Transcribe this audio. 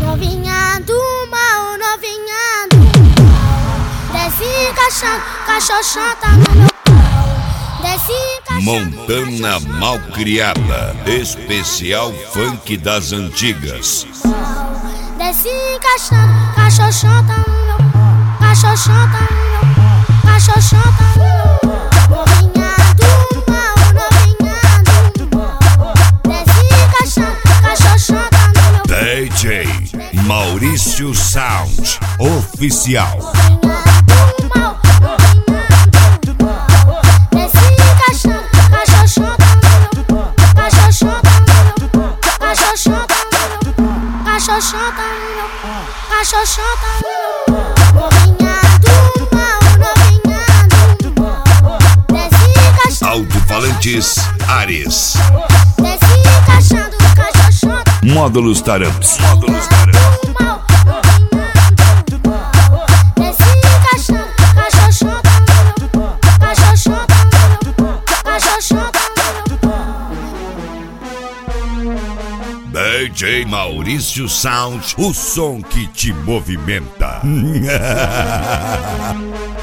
Novinha do mal, novinha do mal. Desce encaixando, caixoxota no meu pau. Desce encaixando. Montana Malcriada, especial funk das antigas. Desce encaixando, caixoxota no meu pau. Caixoxota no meu pau. Caixoxota no meu pau. Novinha do mal, novinha do mal. Desce encaixando, caixoxota no meu pau. DJ Maurício Sound Oficial. Caixoxota no meu pau, caixoxota no meu pau. Novinha do mal, novinha do mal. Desce encaixando. Alto-falantes Ares. Desce encaixando, caixoxota. Módulos Taramps. Módulos Taramps. Desce encaixando, caixoxota no meu pau. Caixoxota no meu pau, caixoxota no meu pau. DJ Maurício Sound, o som que te movimenta.